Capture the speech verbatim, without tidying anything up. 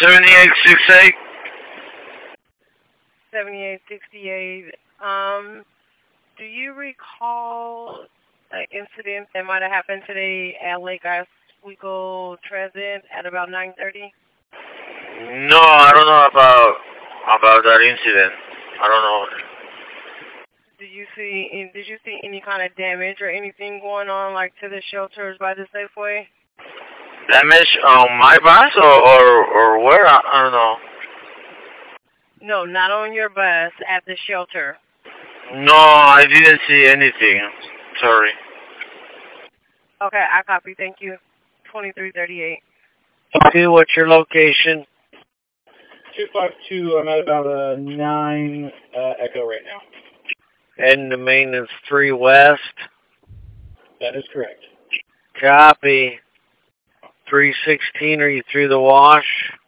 seventy-eight sixty-eight. seventy-eight sixty-eight. Um, do you recall an incident that might have happened today at Lake Oswego Transit at about nine thirty? No, I don't know about about that incident. I don't know. Did you see did you see any kind of damage or anything going on, like to the shelters by the Safeway? Damage on my bus or or, or where? I, I don't know. No, not on your bus, at the shelter. No, I didn't see anything. Sorry. Okay, I copy. Thank you. twenty-three thirty-eight. Okay, what's your location? two five two, I'm at about a nine uh, Echo right now. Heading to maintenance three west. That is correct. Copy. three sixteen, are you through the wash?